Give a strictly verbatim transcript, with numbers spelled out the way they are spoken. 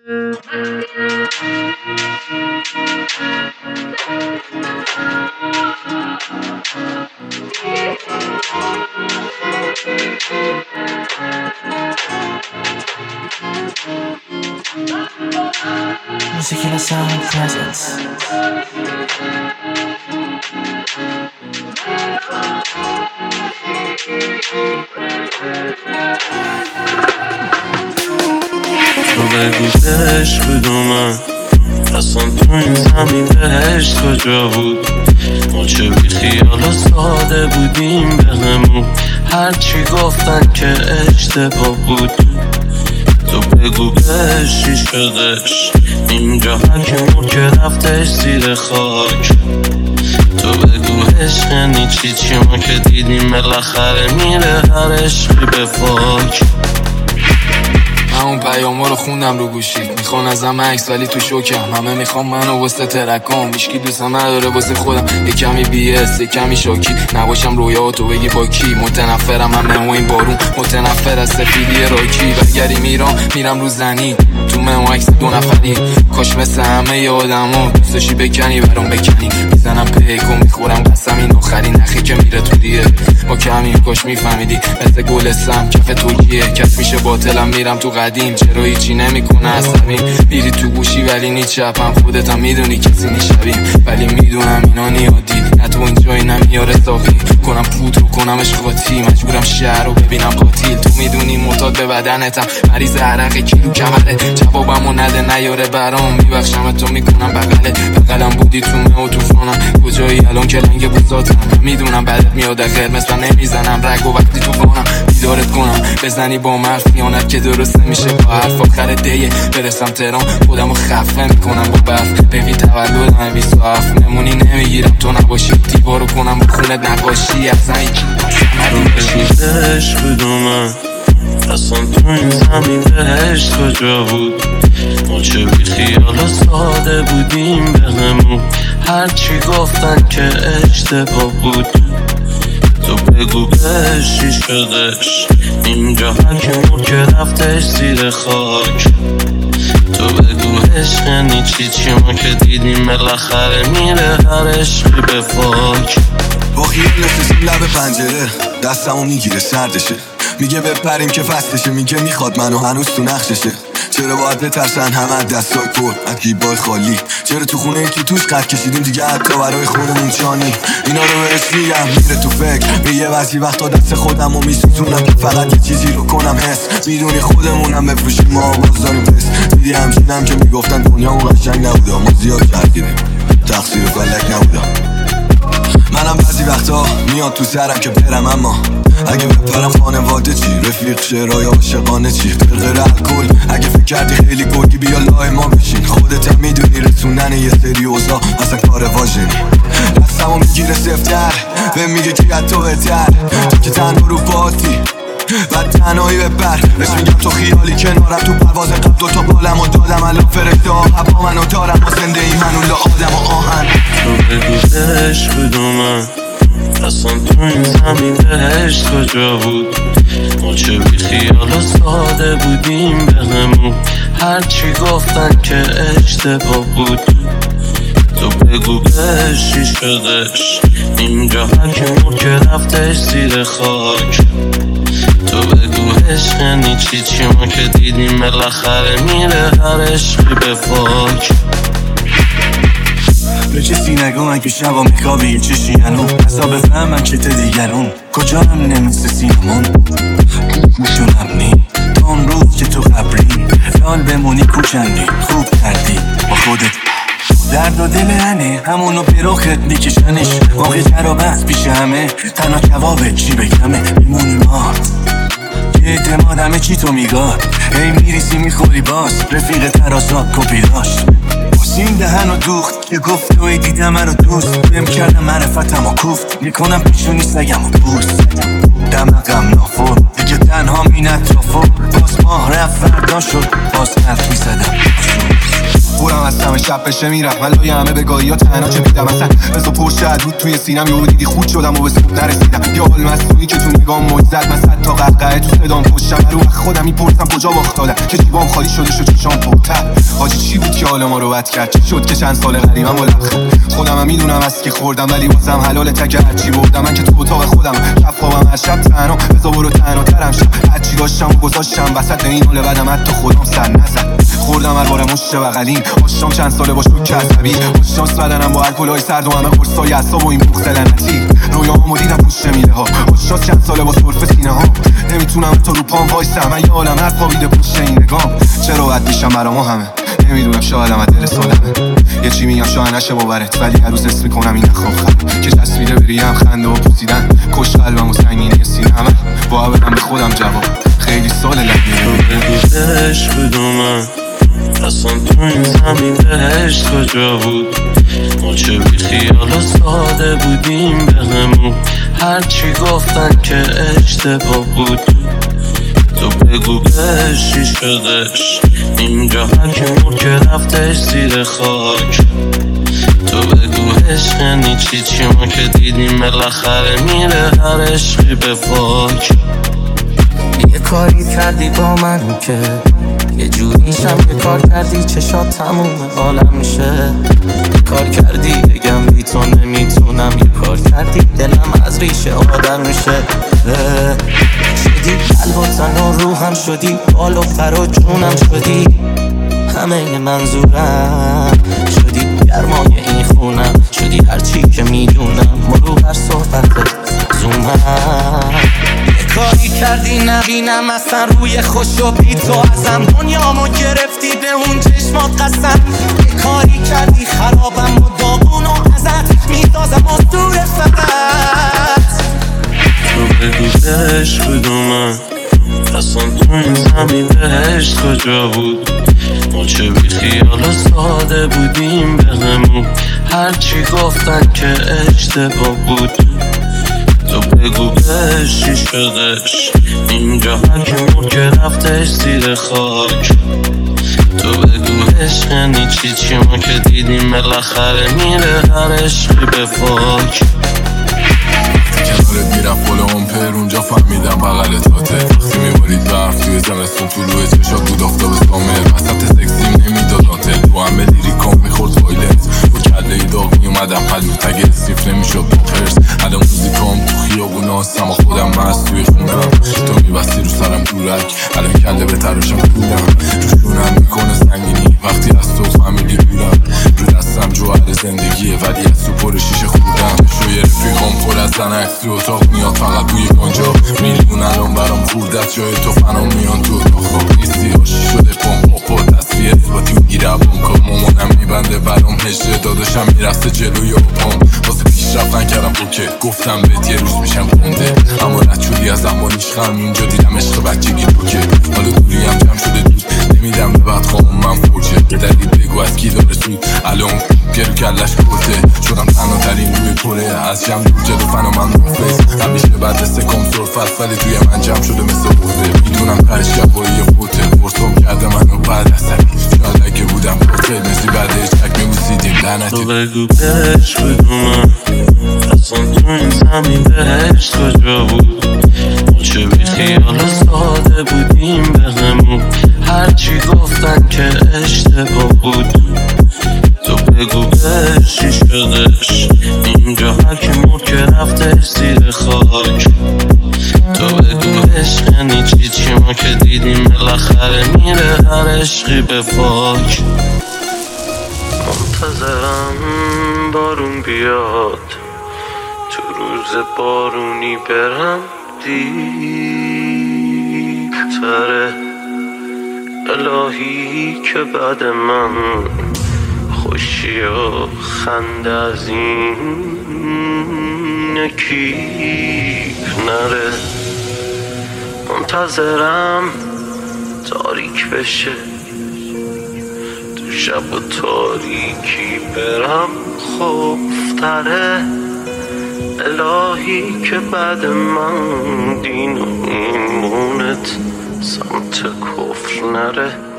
Music in a sound presence. تو بگو عشق کدومه اصلا تو این زمین بهشت کجا بود؟ ما چه بی خیال و ساده بودیم بهمون هرچی گفتن که اشتباه بود. تو بگو بهش چی شدش اینجا هرکی مرد که رفتش زیر خاک. تو بگو عشق یعنی چی چی ما که دیدیم بالاخره میره هر عشقی به فاک. همون پیاما رو خوندم رو گوشید میخوان ازم عکس ولی تو شوکم همه میخوام منو وسط ترکام هیچکی دوستم نداره واسه خودم. یک کمی بی اس یک کمی شوکی نباشم رویا تو بگی با کی. متنفرم همه و این بارون متنفر از سفیدی راکی. بگری میرم میرم رو زنی تو من و عکس دو نفری کاش مثل همه ی آدما دوستشی بکنی برام بکنی. میزنم پیکو میخورم قسم این آخری نخی که میره تو دیه با کمی کاش میفهمیدی مثل گل سم کف ترکیه کس میشه باطلم میرم تو قدیم چرا هیچی نمیکنه عصبیم میری تو گوشی ولی نی چپم خودت هم میدونی کسی نیشبیم ولی میدونم اینا نیادی نه تو این جایی نمیاره ساقی کنم پود رو کنمش قاطی مجبورم شهر رو ببینم قاتیل. تو میدونی معتاد به بدنتم مریض عرق کیلو کمره جوابمو نده نیاره برام میبخشم تو میکنم بغله بغلم بودی تو مه و توفانم کجایی الان که لنگ بوساتم میدونم بعدت میاد قرمز و نمیزنم رگ و وقتی تو وانم بیدارت کنم بزنی با من خیانت که درست نمیشه با حرف آخر دیه برسم تهران خودمو خفه میکنم با برف ببی تولدم بیست و هفت نمونی نمیگیرم تو نباشی دیوارو کنم با خونت نقاشی اصلا یکی عشق کدومه اصلا تو این زمین بهشت کجا بود؟ ما چه بی خیال و ساده بودیم بهمون هرچی گفتن که اشتباه بود. تو بگو بهش چی شدش اینجا هرکی مرد که رفتش زیر خاک. تو بگو عشق یعنی چی چی ما که دیدیم بالاخره میره هر عشقی به فاک. با خیال نشستیم لب پنجره دستمو میگیره سردشه میگه بپریم که فصلشه میگه میخواد منو هنوز تو نقششه. چرا باید بترسن همه دستای پر از گیبای خالی؟ چرا تو خونه یکی توش قد کشیدیم دیگه حتی برای خودمون چانی؟ اینا رو بهش میگم میره تو فکر میگه بعضی وقتا دست خودم و میسوزونم که فقط یه چیزی رو کنم حس میدونی خودمونم بفروشیم ما آواز داریم پس. دیدی همچینم که میگفتن دنیامون قشنگ نبوده ما زیاد کردیدیم تقصیر فلک نبوده. منم بعضی وقتا میاد تو سرم که برم اما اگه بپرم خانواده چی؟ رفیق شعرهای عاشقانه چی؟ غیر الکل اگه فکر کردی خیلی گرگی بیا لای ما بشین خودت هم میدونی رسوندن یه سری اوضاع اصلا کار واژنی. دستمو میگیره سفتر و میگه که حتی بهتر تو که تنها رو پاتی بعد تنهایی ببر بهش میگم تو خیالی کنارم تو پرواز قبل دوتا بالم و دادم الان فرشته ها هوا منو دارم و زنده ای منو لا آدم و آهن. تو بگو عشق کدومه اصلا تو این زمین بهشت کجا بود؟ ما چه بی خیال و ساده بودیم بهمون هرچی گفتن که اشتباه بود. تو بگو بهش چی شدش اینجا هرکی مرد که رفتش زیر خاک. تو بگو عشق یعنی چی چی ما که دیدیم بالاخره میره هر عشقی به فاک. به کسی نگو من که شبا میخوابی این چشی هنو حساب بفهمم که ته دیگرون کجا هم نمیسته سینمون میشونم نی تا اون روز که تو قبری لال بمونی کوچندی خوب کردی با خودت درد و دل هنه همونو پیروخت میکشنش واقعی جرابت پیش همه تنها جوابه چی بگمه میمونی مارد که اعتمادمه چی تو میگاد هی میریسی میخوری باز رفیق تراسات کپی داشت این دهن و دوخت که گفت توی دیدم من رو دوست بهم کردم معرفتم و کوفت میکنم پیشونی سگم و بوست دمقم نافور دیگه تنها مینت رافور باز ماه رفت فردا شد باز حرف میزدم برم از همه شب بشه میرم من لای همه بگاهی ها تنها چه میدم اصلا بزا پرشه عدود توی سینم یهو دیدی خود شدم و به سبب نرسیدم یا حال مصنوعی که تو نگام موج زد من صد تا قهقهه تو صدام پشتم رو خودم میپرسم کجا باخت دادم که جیبام خالی شده شد چشام پرتر حاجی چی بود که حال ما رو بد کرد چی شد که چند سال غریبم و لبخند خودم هم میدونم از که خوردم ولی واسم حلاله تک هرچی بردم من که تو اتاق خودم شب خوابم از شب تنها بزا برو تنها ترم شب هرچی داشتم و گذاشتم وسط این حال بدم حتی خودم سر نزد خوردم هر بار مشت بغلین آشام چند ساله با شوک عصبی آشناس بدنم با الکلای سرد و همه قرصای اعصاب و این بغض لعنتی رویاهامو دیدم پشت میله ها آشناس چند ساله با سرفه سینه ها نمیتونم تو رو پام وایسم من یه عالم هر خوابیده پشت این نگام چرا بد میشم برامو همه نمیدونم شایدم از دل سالمه یه چی میگم شاید نشه باورت ولی هر روز اسم میکنم این نخواهم که چسبیده بریم خنده و پوسیدن کش قلبم و سنگینی سینه‌ام با بدم به خودم جواب خیلی سال لگیره بگو عشق بدونم اصلا تو این زمین بهشت کجا بود ما چه بی خیال و ساده بودیم بهمون هرچی گفتن که اشتباه بود تو بگو بهش چی شدش اینجا هرکی مرد که رفتش زیر خاک تو بگو عشق یعنی چی چی ما که دیدیم بالاخره میره هر عشقی به فاک یه کاری کردی با من که یه جوریشم یه کار کردی چشات تموم حالم میشه یه کار کردی بگم بی تو نمیتونم یه کار کردی دلم از ریشه آدم میشه شدی قلب و تن و روحم شدی بال و پر و جونم شدی همه منظورم شدی گرمای این خونم شدی هرچی که میدونم مرو هر صحبت زومم یه کاری کردی نبینم اصلا روی خوش و بی تو ازم دنیامو گرفتی به اون چشمات قسم یه کاری کردی خرابم و داغون و ازت میتازم از دور فقط تو بگو بهش بدونم اصلا تو این زمین بهشت کجا بود ما چه بی خیال و ساده بودیم بهمون هرچی گفتن که اشتباه بود تو بگو بهش چی شدش اینجا هرکی مرد که رفتش زیر خاک تو بگو عشق یعنی چی چی ما که دیدیم بالاخره میره هر عشقی به فاک کنارت میرم پل امپر اونجا فهمیدم بغل تاته وقتی میبارید برف توی زمستون طلوع چشات بود آفتاب سامر وسط سکسیم نمیداد آتل تو همه لیریکام میخورد وایلنت با کله ای داغ میومدم حلو تگ سیف نمیشد با خرس الان موزیکام تو خیابونا هستم و خودم مست توی خونم تو میبستی رو سرم دورک الان کله به تراشم دورم روشونم میکنه سنگینی وقتی از تو فهمیدی دورم رو دستم جوهر زندگیه ولی از تو پر شیشه خوردم شوی رفیقام پر از زنک تو اتاق میاد فقط توی گنجا میلیون الان برام خوردت جای تو فنام میان تو اتاق خواب نیستی هاشی شده پام با تصفیه اثباتی میگیره بانکا مامانم میبنده برام هجده داداشم میرسته جلوی پام واسه پیش رفتن کردم اوکه گفتم بهت یه روز میشم کنده اما رد شدی از زمانیش خم اینجا دیدم عشق بچگی روکه حالا دوری هم جمع شده دود نمیدم به بعد خواهم من فرجه دلیل بگو از کی داره سود الان گرو کلش کرده شدم تنها ترین روی پره از جمع دور جلو فنا من روفیس همیشه بعد استکام سرفت ولی توی من جمع شده مثل بوده میدونم پرش گوایی خوته فرصم کرده منو بعد عصبی شاید اگه بودم پروفیل مثلی بعد چک میبوسیدیم لعنتی تو بگو بهش بدونم اصلا تو این زمین بهشت کجا بود ما چه بی خیال و ساده بودیم بهمون هرچی گفتن که اشتباه بود تو بگو بهش چی شدش اینجا هرکی مرد که رفتش زیر خاک تو بگو عشق یعنی چی چی ما که دیدیم بالاخره میره هر عشقی به فاک منتظرم بارون بیاد تو روز بارونی برم دیرتره الهی که بعد من خوشی و خنده از این نکیب نره منتظرم تاریک بشه تو شب و تاریکی برم خوفتره الهی که بعد من دین و ایمونت سمت کفر نره